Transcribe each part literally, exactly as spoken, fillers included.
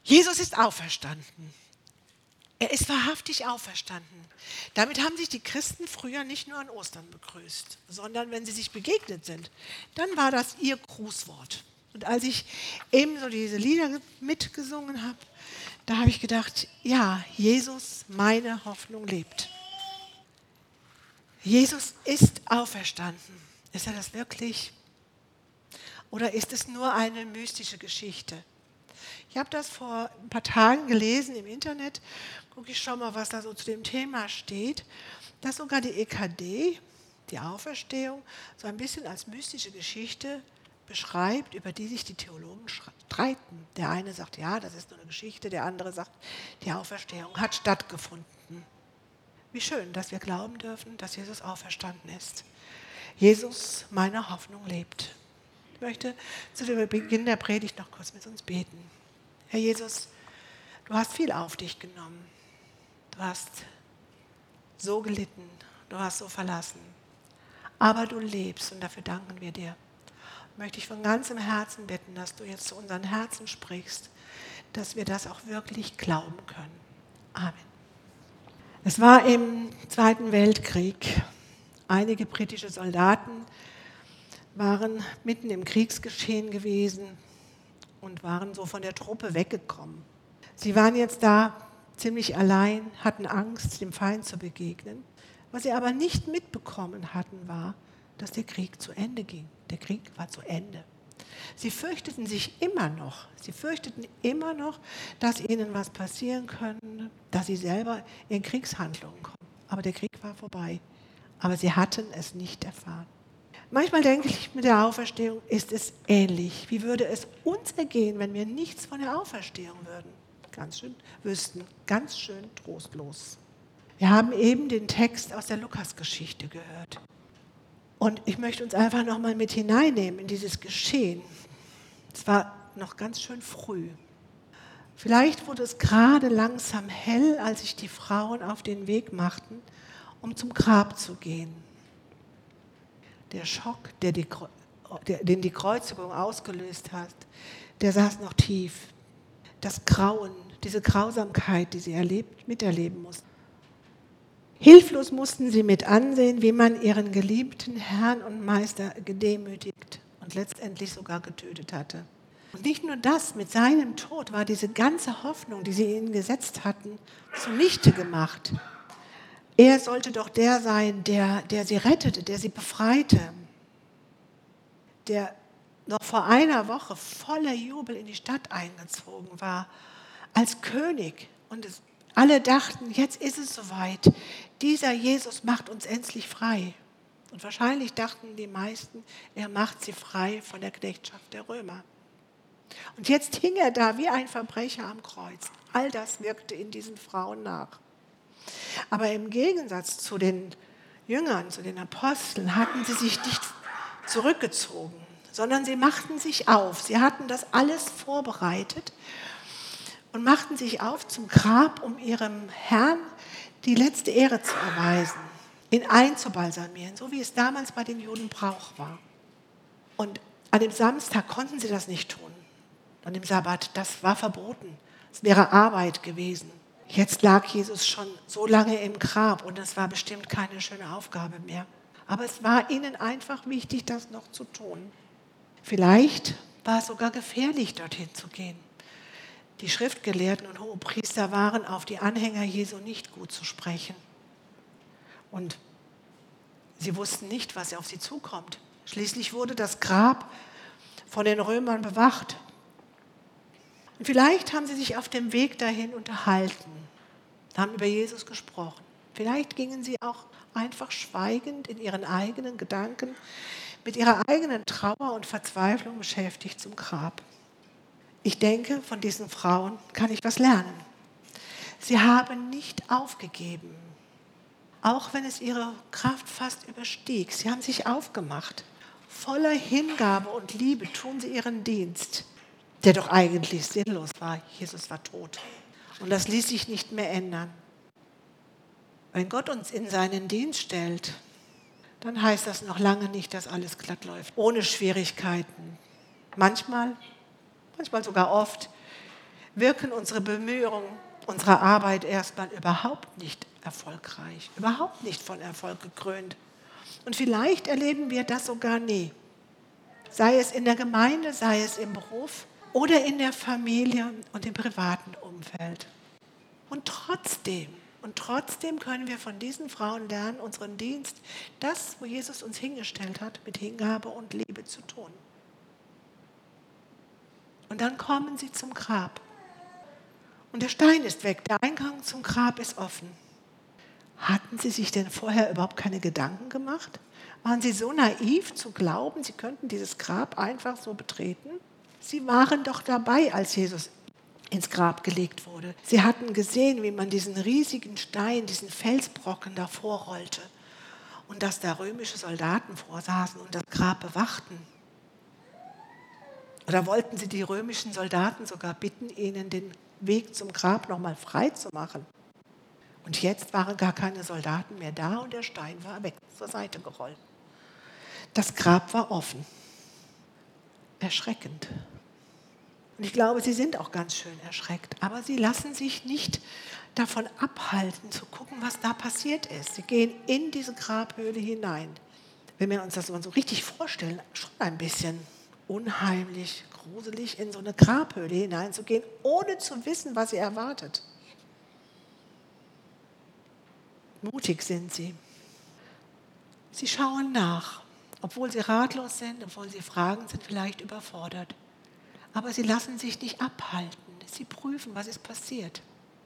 Jesus ist auferstanden. Er ist wahrhaftig auferstanden. Damit haben sich die Christen früher nicht nur an Ostern begrüßt, sondern wenn sie sich begegnet sind, dann war das ihr Grußwort. Und als ich eben so diese Lieder mitgesungen habe, da habe ich gedacht, ja, Jesus, meine Hoffnung lebt. Jesus ist auferstanden. Ist er das wirklich? Oder ist es nur eine mystische Geschichte? Ich habe das vor ein paar Tagen gelesen im Internet. Gucke ich schon mal, was da so zu dem Thema steht. Dass sogar die E K D, die Auferstehung, so ein bisschen als mystische Geschichte beschreibt, über die sich die Theologen streiten. Der eine sagt, ja, das ist nur eine Geschichte. Der andere sagt, die Auferstehung hat stattgefunden. Wie schön, dass wir glauben dürfen, dass Jesus auferstanden ist. Jesus, meine Hoffnung lebt. Ich möchte zu Beginn der Predigt noch kurz mit uns beten. Herr Jesus, du hast viel auf dich genommen. Du hast so gelitten, du hast so verlassen. Aber du lebst und dafür danken wir dir. Ich möchte dich von ganzem Herzen bitten, dass du jetzt zu unseren Herzen sprichst, dass wir das auch wirklich glauben können. Amen. Es war im Zweiten Weltkrieg. Einige britische Soldaten waren mitten im Kriegsgeschehen gewesen und waren so von der Truppe weggekommen. Sie waren jetzt da ziemlich allein, hatten Angst, dem Feind zu begegnen. Was sie aber nicht mitbekommen hatten, war, dass der Krieg zu Ende ging. Der Krieg war zu Ende. Sie fürchteten sich immer noch, sie fürchteten immer noch, dass ihnen was passieren könnte, dass sie selber in Kriegshandlungen kommen. Aber der Krieg war vorbei. Aber sie hatten es nicht erfahren. Manchmal denke ich, mit der Auferstehung ist es ähnlich. Wie würde es uns ergehen, wenn wir nichts von der Auferstehung würden? Ganz schön wüssten, ganz schön trostlos. Wir haben eben den Text aus der Lukas-Geschichte gehört. Und ich möchte uns einfach nochmal mit hineinnehmen in dieses Geschehen. Es war noch ganz schön früh. Vielleicht wurde es gerade langsam hell, als sich die Frauen auf den Weg machten, um zum Grab zu gehen. Der Schock, der die, der, den die Kreuzigung ausgelöst hat, der saß noch tief. Das Grauen, diese Grausamkeit, die sie erlebt, miterleben mussten. Hilflos mussten sie mit ansehen, wie man ihren geliebten Herrn und Meister gedemütigt und letztendlich sogar getötet hatte. Und nicht nur das, mit seinem Tod war diese ganze Hoffnung, die sie ihnen gesetzt hatten, zunichte gemacht. Er sollte doch der sein, der, der sie rettete, der sie befreite, der noch vor einer Woche voller Jubel in die Stadt eingezogen war, als König. Und es, alle dachten, jetzt ist es soweit, dieser Jesus macht uns endlich frei. Und wahrscheinlich dachten die meisten, er macht sie frei von der Knechtschaft der Römer. Und jetzt hing er da wie ein Verbrecher am Kreuz. All das wirkte in diesen Frauen nach. Aber im Gegensatz zu den Jüngern, zu den Aposteln, hatten sie sich nicht zurückgezogen, sondern sie machten sich auf. Sie hatten das alles vorbereitet und machten sich auf zum Grab, um ihrem Herrn die letzte Ehre zu erweisen, ihn einzubalsamieren, so wie es damals bei den Juden Brauch war. Und an dem Samstag konnten sie das nicht tun. An dem Sabbat, das war verboten. Es wäre Arbeit gewesen. Jetzt lag Jesus schon so lange im Grab und es war bestimmt keine schöne Aufgabe mehr. Aber es war ihnen einfach wichtig, das noch zu tun. Vielleicht war es sogar gefährlich, dorthin zu gehen. Die Schriftgelehrten und Hohepriester waren auf die Anhänger Jesu nicht gut zu sprechen. Und sie wussten nicht, was auf sie zukommt. Schließlich wurde das Grab von den Römern bewacht. Und vielleicht haben sie sich auf dem Weg dahin unterhalten, haben über Jesus gesprochen. Vielleicht gingen sie auch einfach schweigend in ihren eigenen Gedanken, mit ihrer eigenen Trauer und Verzweiflung beschäftigt zum Grab. Ich denke, von diesen Frauen kann ich was lernen. Sie haben nicht aufgegeben, auch wenn es ihre Kraft fast überstieg. Sie haben sich aufgemacht. Voller Hingabe und Liebe tun sie ihren Dienst, der doch eigentlich sinnlos war. Jesus war tot. Und das ließ sich nicht mehr ändern. Wenn Gott uns in seinen Dienst stellt, dann heißt das noch lange nicht, dass alles glatt läuft, ohne Schwierigkeiten. Manchmal, manchmal sogar oft, wirken unsere Bemühungen, unsere Arbeit erstmal überhaupt nicht erfolgreich, überhaupt nicht von Erfolg gekrönt. Und vielleicht erleben wir das sogar nie. Sei es in der Gemeinde, sei es im Beruf oder in der Familie und im privaten Umfeld. Und trotzdem, und trotzdem können wir von diesen Frauen lernen, unseren Dienst, das, wo Jesus uns hingestellt hat, mit Hingabe und Liebe zu tun. Und dann kommen sie zum Grab. Und der Stein ist weg, der Eingang zum Grab ist offen. Hatten sie sich denn vorher überhaupt keine Gedanken gemacht? Waren sie so naiv zu glauben, sie könnten dieses Grab einfach so betreten? Sie waren doch dabei, als Jesus ins Grab gelegt wurde. Sie hatten gesehen, wie man diesen riesigen Stein, diesen Felsbrocken davor rollte und dass da römische Soldaten vorsaßen und das Grab bewachten. Oder wollten sie die römischen Soldaten sogar bitten, ihnen den Weg zum Grab nochmal frei zu machen? Und jetzt waren gar keine Soldaten mehr da und der Stein war weg, zur Seite gerollt. Das Grab war offen. Erschreckend. Und ich glaube, sie sind auch ganz schön erschreckt. Aber sie lassen sich nicht davon abhalten, zu gucken, was da passiert ist. Sie gehen in diese Grabhöhle hinein. Wenn wir uns das so richtig vorstellen, schon ein bisschen unheimlich, gruselig, in so eine Grabhöhle hineinzugehen, ohne zu wissen, was sie erwartet. Mutig sind sie. Sie schauen nach, obwohl sie ratlos sind, obwohl sie fragen, sind vielleicht überfordert. Aber sie lassen sich nicht abhalten. Sie prüfen, was ist passiert.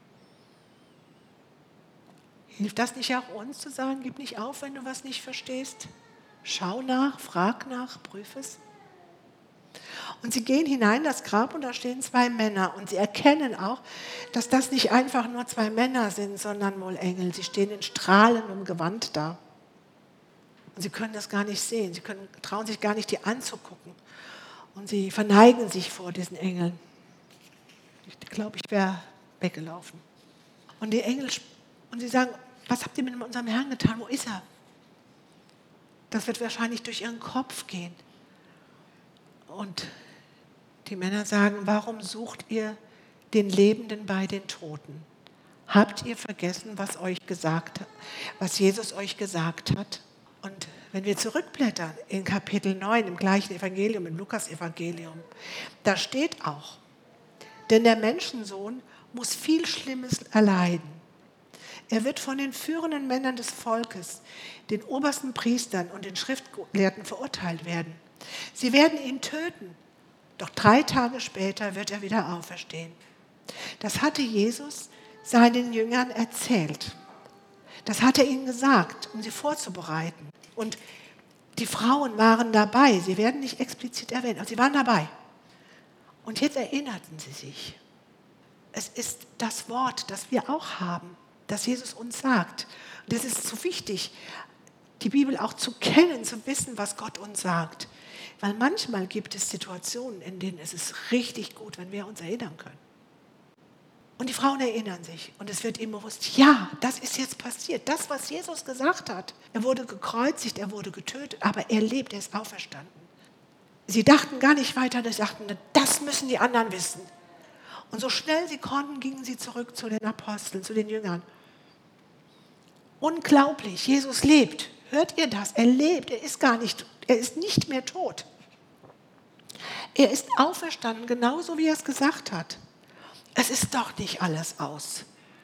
Hilft das nicht auch uns zu sagen, gib nicht auf, wenn du was nicht verstehst? Schau nach, frag nach, prüf es. Und sie gehen hinein in das Grab und da stehen zwei Männer. Und sie erkennen auch, dass das nicht einfach nur zwei Männer sind, sondern wohl Engel. Sie stehen in strahlendem Gewand da. Und sie können das gar nicht sehen. Sie können, trauen sich gar nicht, die anzugucken. Und sie verneigen sich vor diesen Engeln. Ich glaube, ich wäre weggelaufen. Und die Engel, und sie sagen, was habt ihr mit unserem Herrn getan? Wo ist er? Das wird wahrscheinlich durch ihren Kopf gehen. Und die Männer sagen, warum sucht ihr den Lebenden bei den Toten? Habt ihr vergessen, was euch gesagt hat, was Jesus euch gesagt hat? Und wenn wir zurückblättern in Kapitel neun, im gleichen Evangelium, im Lukas-Evangelium, da steht auch, denn der Menschensohn muss viel Schlimmes erleiden. Er wird von den führenden Männern des Volkes, den obersten Priestern und den Schriftgelehrten verurteilt werden. Sie werden ihn töten, doch drei Tage später wird er wieder auferstehen. Das hatte Jesus seinen Jüngern erzählt. Das hat er ihnen gesagt, um sie vorzubereiten. Und die Frauen waren dabei. Sie werden nicht explizit erwähnt, aber sie waren dabei. Und jetzt erinnerten sie sich. Es ist das Wort, das wir auch haben, das Jesus uns sagt. Und es ist so wichtig, die Bibel auch zu kennen, zu wissen, was Gott uns sagt. Weil manchmal gibt es Situationen, in denen es ist richtig gut, wenn wir uns erinnern können. Und die Frauen erinnern sich und es wird ihnen bewusst, ja, das ist jetzt passiert. Das, was Jesus gesagt hat. Er wurde gekreuzigt, er wurde getötet, aber er lebt, er ist auferstanden. Sie dachten gar nicht weiter, sie dachten, das müssen die anderen wissen. Und so schnell sie konnten, gingen sie zurück zu den Aposteln, zu den Jüngern. Unglaublich, Jesus lebt. Hört ihr das? Er lebt, er ist gar nicht, er ist nicht mehr tot. Er ist auferstanden, genauso wie er es gesagt hat. Es ist doch nicht alles aus.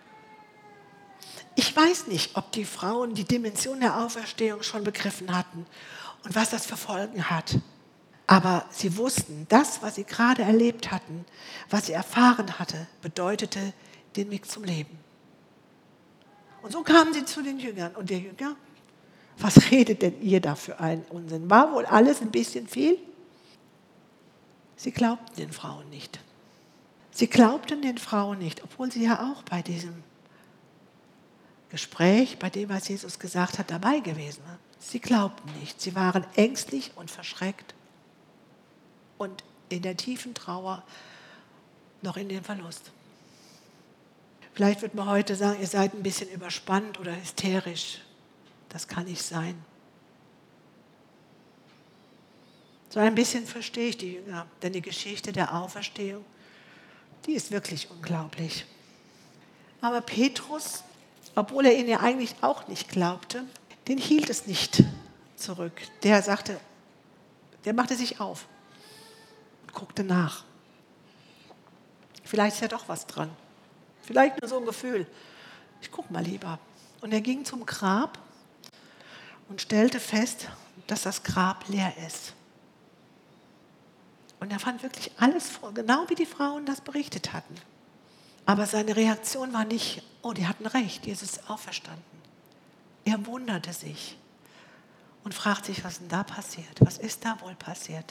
Ich weiß nicht, ob die Frauen die Dimension der Auferstehung schon begriffen hatten und was das für Folgen hat. Aber sie wussten, das, was sie gerade erlebt hatten, was sie erfahren hatte, bedeutete den Weg zum Leben. Und so kamen sie zu den Jüngern. Und der Jünger, was redet denn ihr da für einen Unsinn? War wohl alles ein bisschen viel? Sie glaubten den Frauen nicht. Sie glaubten den Frauen nicht, obwohl sie ja auch bei diesem Gespräch, bei dem, was Jesus gesagt hat, dabei gewesen waren. Sie glaubten nicht. Sie waren ängstlich und verschreckt und in der tiefen Trauer noch in dem Verlust. Vielleicht wird man heute sagen, ihr seid ein bisschen überspannt oder hysterisch. Das kann nicht sein. So ein bisschen verstehe ich die Jünger, denn die Geschichte der Auferstehung, die ist wirklich unglaublich. Aber Petrus, obwohl er ihn ja eigentlich auch nicht glaubte, den hielt es nicht zurück. Der sagte, der machte sich auf und guckte nach. Vielleicht ist ja doch was dran. Vielleicht nur so ein Gefühl. Ich gucke mal lieber. Und er ging zum Grab und stellte fest, dass das Grab leer ist. Und er fand wirklich alles vor, genau wie die Frauen das berichtet hatten. Aber seine Reaktion war nicht, oh, die hatten recht, Jesus ist auferstanden. Er wunderte sich und fragt sich, was denn da passiert? Was ist da wohl passiert?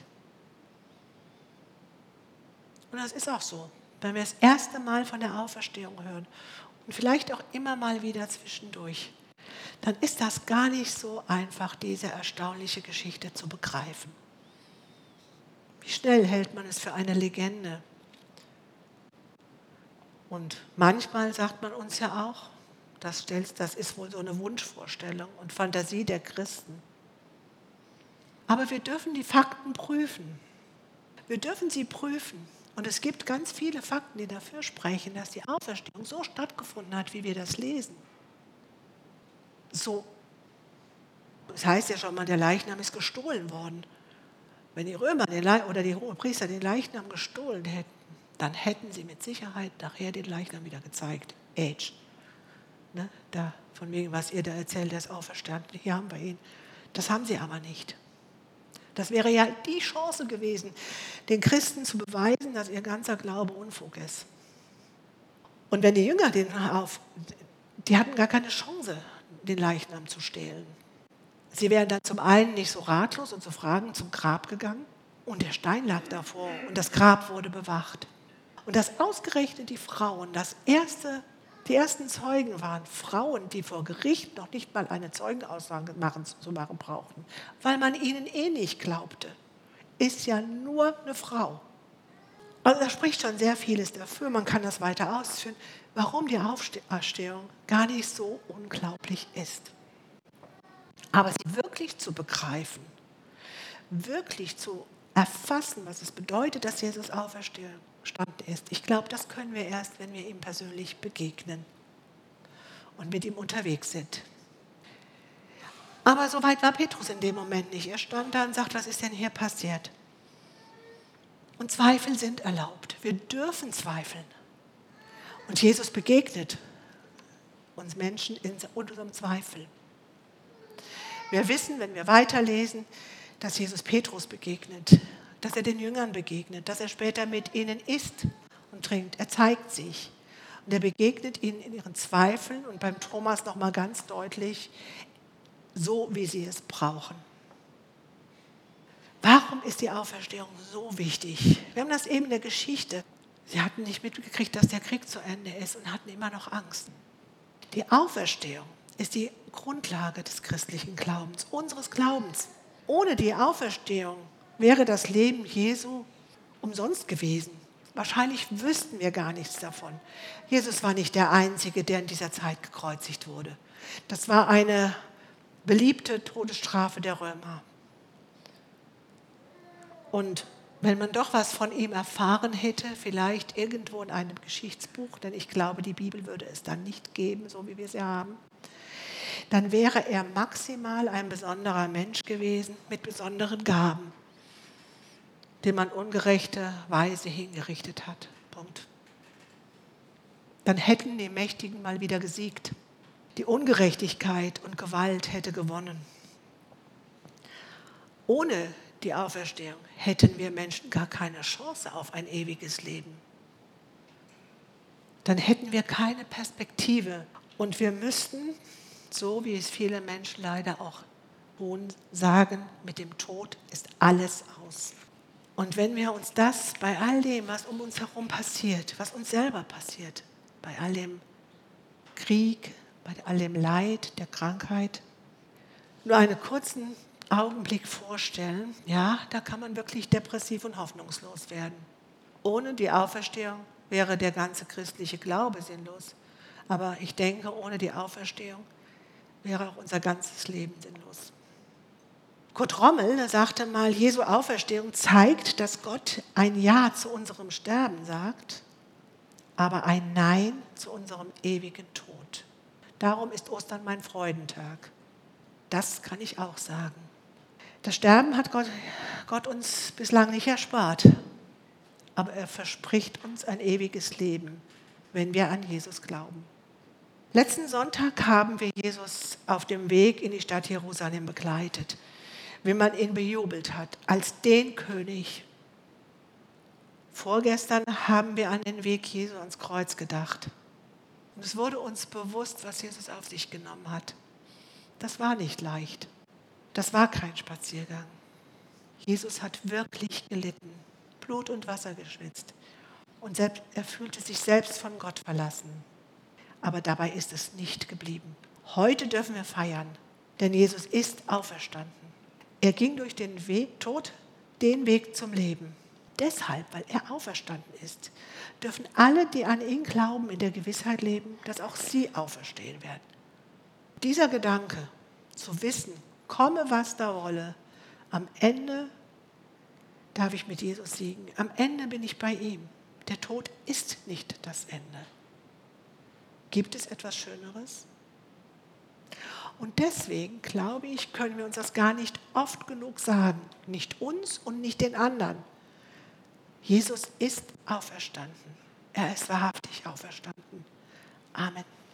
Und das ist auch so, wenn wir das erste Mal von der Auferstehung hören und vielleicht auch immer mal wieder zwischendurch, dann ist das gar nicht so einfach, diese erstaunliche Geschichte zu begreifen. Wie schnell hält man es für eine Legende? Und manchmal sagt man uns ja auch, das, stellst, das ist wohl so eine Wunschvorstellung und Fantasie der Christen. Aber wir dürfen die Fakten prüfen. Wir dürfen sie prüfen. Und es gibt ganz viele Fakten, die dafür sprechen, dass die Auferstehung so stattgefunden hat, wie wir das lesen. So. Das heißt ja schon mal, der Leichnam ist gestohlen worden. Wenn die Römer den Le- oder die Hohepriester den Leichnam gestohlen hätten, dann hätten sie mit Sicherheit nachher den Leichnam wieder gezeigt. Age. Ne? Da, von wegen, was ihr da erzählt, der ist auferstanden. Hier haben wir ihn. Das haben sie aber nicht. Das wäre ja die Chance gewesen, den Christen zu beweisen, dass ihr ganzer Glaube Unfug ist. Und wenn die Jünger den auf, die hatten gar keine Chance, den Leichnam zu stehlen. Sie wären dann zum einen nicht so ratlos und so fragend zum Grab gegangen und der Stein lag davor und das Grab wurde bewacht. Und dass ausgerechnet die Frauen, das erste, die ersten Zeugen waren Frauen, die vor Gericht noch nicht mal eine Zeugenaussage machen, zu machen brauchten, weil man ihnen eh nicht glaubte, ist ja nur eine Frau. Also da spricht schon sehr vieles dafür, man kann das weiter ausführen, warum die Auferstehung gar nicht so unglaublich ist. Aber sie wirklich zu begreifen, wirklich zu erfassen, was es bedeutet, dass Jesus auferstanden ist. Ich glaube, das können wir erst, wenn wir ihm persönlich begegnen und mit ihm unterwegs sind. Aber so weit war Petrus in dem Moment nicht. Er stand da und sagt, was ist denn hier passiert? Und Zweifel sind erlaubt. Wir dürfen zweifeln. Und Jesus begegnet uns Menschen in unserem Zweifel. Wir wissen, wenn wir weiterlesen, dass Jesus Petrus begegnet, dass er den Jüngern begegnet, dass er später mit ihnen isst und trinkt. Er zeigt sich und er begegnet ihnen in ihren Zweifeln und beim Thomas nochmal ganz deutlich, so wie sie es brauchen. Warum ist die Auferstehung so wichtig? Wir haben das eben in der Geschichte. Sie hatten nicht mitgekriegt, dass der Krieg zu Ende ist und hatten immer noch Angst. Die Auferstehung ist die Grundlage des christlichen Glaubens, unseres Glaubens. Ohne die Auferstehung wäre das Leben Jesu umsonst gewesen. Wahrscheinlich wüssten wir gar nichts davon. Jesus war nicht der Einzige, der in dieser Zeit gekreuzigt wurde. Das war eine beliebte Todesstrafe der Römer. Und wenn man doch was von ihm erfahren hätte, vielleicht irgendwo in einem Geschichtsbuch, denn ich glaube, die Bibel würde es dann nicht geben, so wie wir sie haben, dann wäre er maximal ein besonderer Mensch gewesen mit besonderen Gaben, den man ungerechterweise hingerichtet hat. Punkt. Dann hätten die Mächtigen mal wieder gesiegt. Die Ungerechtigkeit und Gewalt hätte gewonnen. Ohne die Auferstehung hätten wir Menschen gar keine Chance auf ein ewiges Leben. Dann hätten wir keine Perspektive und wir müssten, so wie es viele Menschen leider auch tun, sagen, mit dem Tod ist alles aus. Und wenn wir uns das bei all dem, was um uns herum passiert, was uns selber passiert, bei all dem Krieg, bei all dem Leid, der Krankheit, nur einen kurzen Augenblick vorstellen, ja, da kann man wirklich depressiv und hoffnungslos werden. Ohne die Auferstehung wäre der ganze christliche Glaube sinnlos. Aber ich denke, ohne die Auferstehung wäre auch unser ganzes Leben sinnlos. Kurt Rommel sagte mal, Jesu Auferstehung zeigt, dass Gott ein Ja zu unserem Sterben sagt aber ein Nein zu unserem ewigen Tod. Darum ist Ostern mein Freudentag. Das kann ich auch sagen. Das Sterben hat Gott, Gott uns bislang nicht erspart, aber er verspricht uns ein ewiges Leben, wenn wir an Jesus glauben. Letzten Sonntag haben wir Jesus auf dem Weg in die Stadt Jerusalem begleitet, wie man ihn bejubelt hat, als den König. Vorgestern haben wir an den Weg Jesu ans Kreuz gedacht. Und es wurde uns bewusst, was Jesus auf sich genommen hat. Das war nicht leicht. Das war kein Spaziergang. Jesus hat wirklich gelitten, Blut und Wasser geschwitzt. Und selbst, er fühlte sich selbst von Gott verlassen. Aber dabei ist es nicht geblieben. Heute dürfen wir feiern, denn Jesus ist auferstanden. Er ging durch den Weg, Tod den Weg zum Leben. Deshalb, weil er auferstanden ist, dürfen alle, die an ihn glauben, in der Gewissheit leben, dass auch sie auferstehen werden. Dieser Gedanke, zu wissen, komme was da wolle, am Ende darf ich mit Jesus siegen. Am Ende bin ich bei ihm. Der Tod ist nicht das Ende. Gibt es etwas Schöneres? Und deswegen, glaube ich, können wir uns das gar nicht oft genug sagen. Nicht uns und nicht den anderen. Jesus ist auferstanden. Er ist wahrhaftig auferstanden. Amen.